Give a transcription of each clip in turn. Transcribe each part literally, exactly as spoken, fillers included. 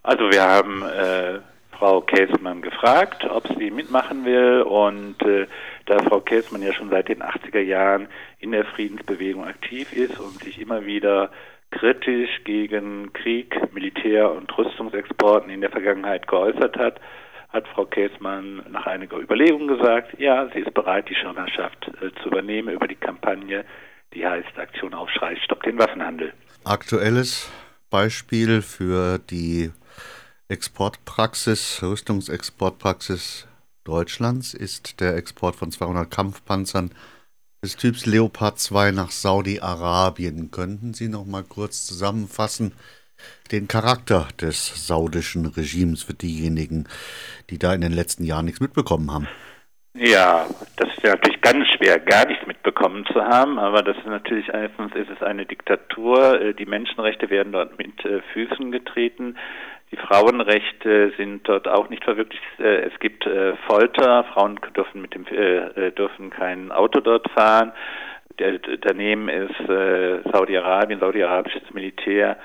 Also wir haben äh, Frau Käßmann gefragt, ob sie mitmachen will, und äh, da Frau Käßmann ja schon seit den achtziger Jahren in der Friedensbewegung aktiv ist und sich immer wieder kritisch gegen Krieg, Militär- und Rüstungsexporten in der Vergangenheit geäußert hat, hat Frau Käßmann nach einiger Überlegung gesagt, ja, sie ist bereit, die Schirmherrschaft äh, zu übernehmen über die Kampagne, die heißt Aktion Aufschrei, Stopp den Waffenhandel. Aktuelles Beispiel für die Exportpraxis, Rüstungsexportpraxis Deutschlands ist der Export von zweihundert Kampfpanzern des Typs Leopard zwei nach Saudi-Arabien. Könnten Sie noch mal kurz zusammenfassen den Charakter des saudischen Regimes für diejenigen, die da in den letzten Jahren nichts mitbekommen haben? Ja, das ist ja natürlich ganz schwer, gar nichts mitbekommen zu haben, aber das ist natürlich, erstens ist es eine Diktatur, die Menschenrechte werden dort mit Füßen getreten, die Frauenrechte sind dort auch nicht verwirklicht, es gibt Folter, Frauen dürfen mit dem dürfen kein Auto dort fahren, daneben ist Saudi-Arabien, saudi-arabisches Militär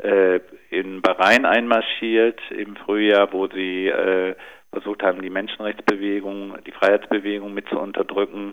in Bahrain einmarschiert im Frühjahr, wo sie versucht haben, die Menschenrechtsbewegung, die Freiheitsbewegung mit zu unterdrücken.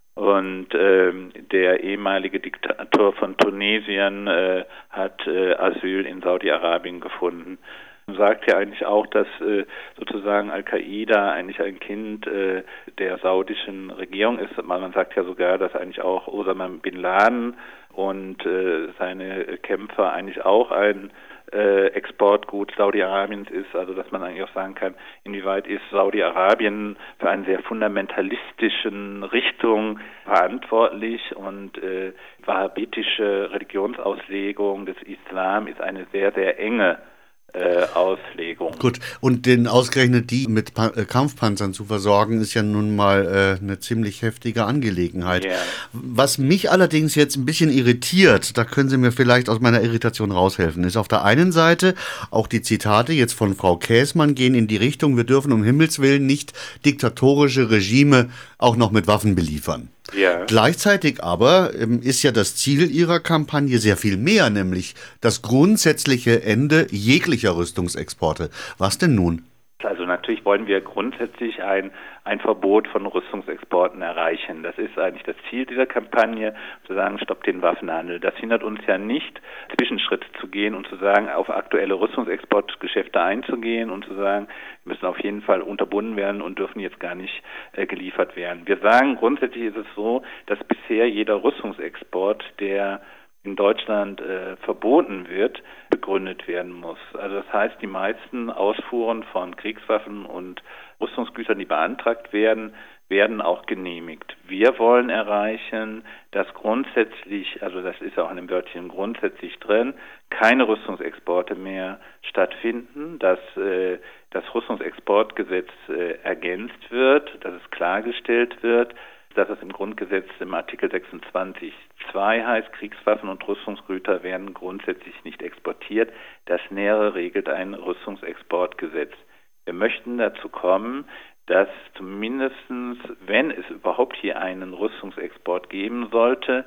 Und äh, der ehemalige Diktator von Tunesien äh, hat äh, Asyl in Saudi-Arabien gefunden. Man sagt ja eigentlich auch, dass äh, sozusagen Al-Qaida eigentlich ein Kind äh, der saudischen Regierung ist. Man sagt ja sogar, dass eigentlich auch Osama bin Laden und äh, seine Kämpfer eigentlich auch ein Äh, Exportgut Saudi-Arabiens ist, also dass man eigentlich auch sagen kann, inwieweit ist Saudi-Arabien für eine sehr fundamentalistischen Richtung verantwortlich, und äh, wahhabitische Religionsauslegung des Islam ist eine sehr, sehr enge Äh, Auslegung. Gut, und den ausgerechnet die mit pa- äh, Kampfpanzern zu versorgen, ist ja nun mal äh, eine ziemlich heftige Angelegenheit. Yeah. Was mich allerdings jetzt ein bisschen irritiert, da können Sie mir vielleicht aus meiner Irritation raushelfen, ist auf der einen Seite auch die Zitate jetzt von Frau Käßmann gehen in die Richtung, wir dürfen um Himmels Willen nicht diktatorische Regime auch noch mit Waffen beliefern. Ja. Gleichzeitig aber ähm, ist ja das Ziel ihrer Kampagne sehr viel mehr, nämlich das grundsätzliche Ende jeglicher Rüstungsexporte. Was denn nun? Also natürlich wollen wir grundsätzlich ein, ein Verbot von Rüstungsexporten erreichen. Das ist eigentlich das Ziel dieser Kampagne, zu sagen, stopp den Waffenhandel. Das hindert uns ja nicht, Zwischenschritte zu gehen und zu sagen, auf aktuelle Rüstungsexportgeschäfte einzugehen und zu sagen, wir müssen auf jeden Fall unterbunden werden und dürfen jetzt gar nicht äh, geliefert werden. Wir sagen, grundsätzlich ist es so, dass bisher jeder Rüstungsexport, der in Deutschland äh, verboten wird, begründet werden muss. Also das heißt, die meisten Ausfuhren von Kriegswaffen und Rüstungsgütern, die beantragt werden, werden auch genehmigt. Wir wollen erreichen, dass grundsätzlich, also das ist auch in dem Wörtchen grundsätzlich drin, keine Rüstungsexporte mehr stattfinden, dass äh, das Rüstungsexportgesetz äh, ergänzt wird, dass es klargestellt wird, dass es im Grundgesetz im Artikel sechsundzwanzig Absatz zwei heißt, Kriegswaffen und Rüstungsgüter werden grundsätzlich nicht exportiert. Das Nähere regelt ein Rüstungsexportgesetz. Wir möchten dazu kommen, dass zumindest, wenn es überhaupt hier einen Rüstungsexport geben sollte,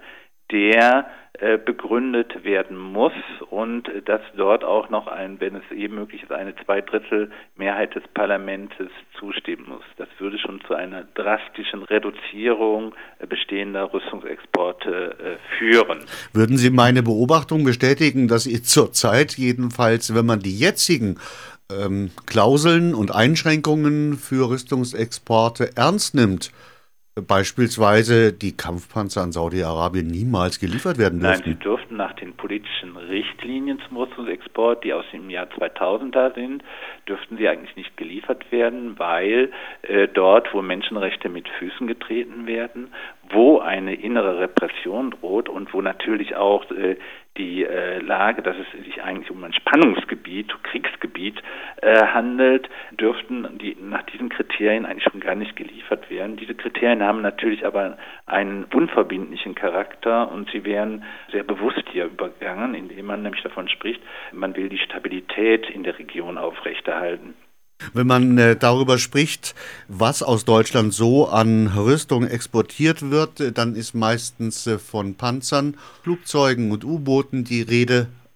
der äh, begründet werden muss und äh, dass dort auch noch ein, wenn es eben möglich ist, eine Zweidrittel-Mehrheit des Parlaments zustimmen muss. Das würde schon zu einer drastischen Reduzierung äh, bestehender Rüstungsexporte äh, führen. Würden Sie meine Beobachtung bestätigen, dass ihr zurzeit jedenfalls, wenn man die jetzigen ähm, Klauseln und Einschränkungen für Rüstungsexporte ernst nimmt, beispielsweise die Kampfpanzer an Saudi-Arabien niemals geliefert werden dürften? Nein, sie dürften nach den politischen Richtlinien zum Rüstungsexport, die aus dem Jahr zweitausend da sind, dürften sie eigentlich nicht geliefert werden, weil äh, dort, wo Menschenrechte mit Füßen getreten werden, wo eine innere Repression droht und wo natürlich auch äh, die äh, Lage, dass es sich eigentlich um ein Spannungsgebiet, Kriegsgebiet äh, handelt, dürften die nach diesen Kriterien eigentlich schon gar nicht geliefert werden. Diese Kriterien haben natürlich aber einen unverbindlichen Charakter und sie werden sehr bewusst hier übergangen, indem man nämlich davon spricht, man will die Stabilität in der Region aufrechterhalten. Wenn man äh, darüber spricht, was aus Deutschland so an Rüstung exportiert wird, dann ist meistens äh, von Panzern, Flugzeugen und U-Booten die Rede,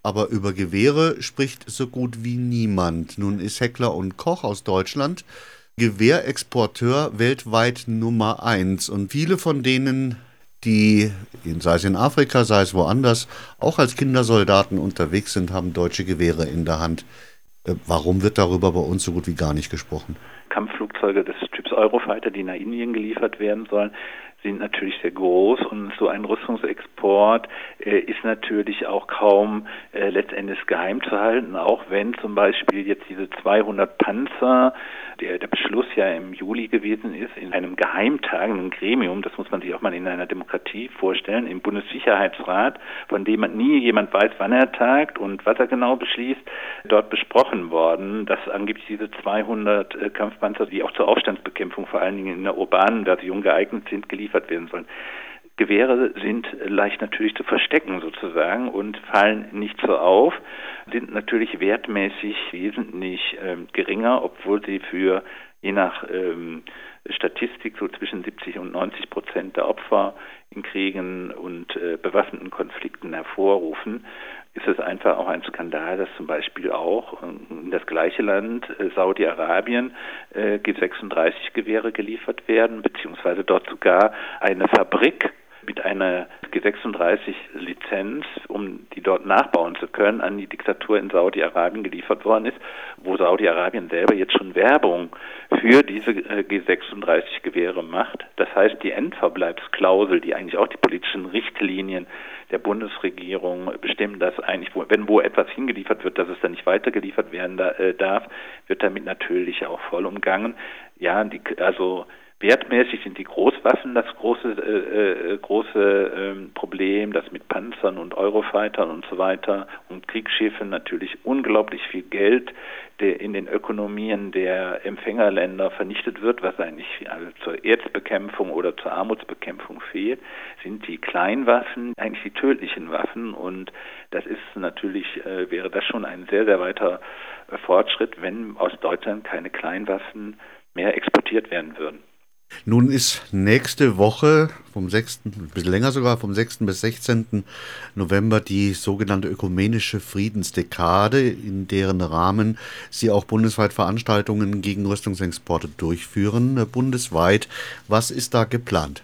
aber über Gewehre spricht so gut wie niemand. Nun ist Heckler und Koch aus Deutschland Gewehrexporteur weltweit Nummer eins. Und viele von denen, die, sei es in Afrika, sei es woanders, auch als Kindersoldaten unterwegs sind, haben deutsche Gewehre in der Hand. Warum wird darüber bei uns so gut wie gar nicht gesprochen? Kampfflugzeuge des Typs Eurofighter, die nach Indien geliefert werden sollen, sind natürlich sehr groß, und so ein Rüstungsexport äh, ist natürlich auch kaum äh, letztendlich geheim zu halten, auch wenn zum Beispiel jetzt diese zweihundert Panzer, der, der Beschluss ja im Juli gewesen ist, in einem geheimtagenden Gremium, das muss man sich auch mal in einer Demokratie vorstellen, im Bundessicherheitsrat, von dem man nie jemand weiß, wann er tagt und was er genau beschließt, dort besprochen worden, dass angeblich diese zweihundert äh, Kampfpanzer, die auch zur Aufstandsbekämpfung vor allen Dingen in der urbanen Version geeignet sind, geliefert werden sollen. Gewehre sind leicht natürlich zu verstecken sozusagen und fallen nicht so auf, sind natürlich wertmäßig wesentlich ähm, geringer, obwohl sie für je nach ähm, Statistik so zwischen siebzig und neunzig Prozent der Opfer in Kriegen und äh, bewaffneten Konflikten hervorrufen. Ist es einfach auch ein Skandal, dass zum Beispiel auch in das gleiche Land, äh, Saudi-Arabien, äh, G sechsunddreißig Gewehre geliefert werden, beziehungsweise dort sogar eine Fabrik mit einer G sechsunddreißig Lizenz, um die dort nachbauen zu können, an die Diktatur in Saudi-Arabien geliefert worden ist, wo Saudi-Arabien selber jetzt schon Werbung für diese äh, G sechsunddreißig Gewehre macht. Das heißt, die Endverbleibsklausel, die eigentlich auch die politischen Richtlinien der Bundesregierung bestimmen, dass eigentlich, wo, wenn wo etwas hingeliefert wird, dass es dann nicht weitergeliefert werden da, äh, darf, wird damit natürlich auch voll umgangen. Ja, die, also wertmäßig sind die Großwaffen das große äh, äh, große ähm, Problem, das mit Panzern und Eurofightern und so weiter und Kriegsschiffen natürlich unglaublich viel Geld der in den Ökonomien der Empfängerländer vernichtet wird, was eigentlich also zur Erzbekämpfung oder zur Armutsbekämpfung fehlt, sind die Kleinwaffen eigentlich die tödlichen Waffen, und das ist natürlich, äh, wäre das schon ein sehr, sehr weiter äh, Fortschritt, wenn aus Deutschland keine Kleinwaffen mehr exportiert werden würden. Nun ist nächste Woche vom sechsten, ein bisschen länger sogar, vom sechsten bis sechzehnten November die sogenannte ökumenische Friedensdekade, in deren Rahmen Sie auch bundesweit Veranstaltungen gegen Rüstungsexporte durchführen, bundesweit. Was ist da geplant?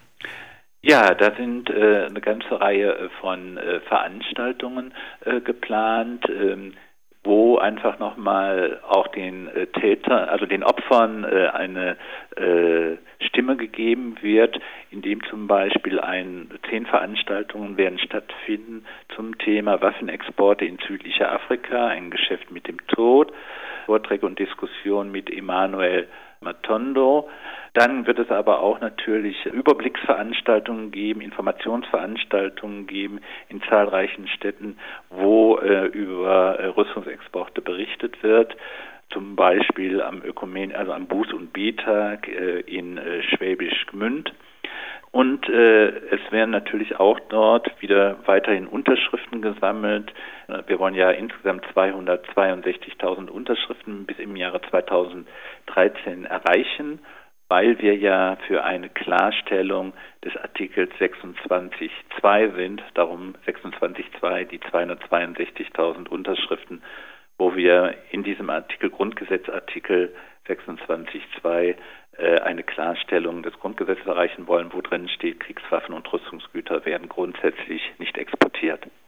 Ja, da sind äh, eine ganze Reihe von äh, Veranstaltungen äh, geplant, ähm, wo einfach nochmal auch den äh, Tätern, also den Opfern äh, eine äh, Stimme gegeben wird, indem zum Beispiel ein, zehn Veranstaltungen werden stattfinden zum Thema Waffenexporte in südlicher Afrika, ein Geschäft mit dem Tod, Vorträge und Diskussionen mit Emmanuel Matondo. Dann wird es aber auch natürlich Überblicksveranstaltungen geben, Informationsveranstaltungen geben in zahlreichen Städten, wo äh, über äh, Rüstungsexporte berichtet wird. Zum Beispiel am Ökumen, also am Buß- und B-Tag äh, in äh, Schwäbisch Gmünd. Und äh, es werden natürlich auch dort wieder weiterhin Unterschriften gesammelt. Wir wollen ja insgesamt zweihundertzweiundsechzigtausend Unterschriften bis im Jahre zweitausenddreizehn erreichen, weil wir ja für eine Klarstellung des Artikels sechsundzwanzig Absatz zwei sind, darum sechsundzwanzig Absatz zwei, die zweihundertzweiundsechzigtausend Unterschriften, wo wir in diesem Artikel, Grundgesetzartikel sechsundzwanzig Absatz zwei, äh, eine Klarstellung des Grundgesetzes erreichen wollen, wo drin steht, Kriegswaffen und Rüstungsgüter werden grundsätzlich nicht exportiert.